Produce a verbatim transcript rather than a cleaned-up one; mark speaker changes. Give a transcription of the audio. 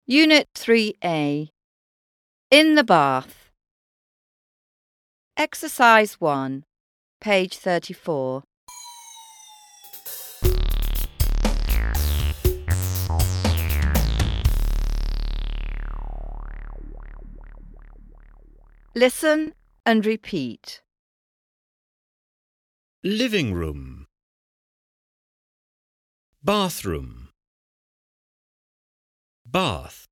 Speaker 1: Unit three A. In the bath. Exercise one, page thirty-four. Listen and repeat.
Speaker 2: Living room. Bathroom. Bath.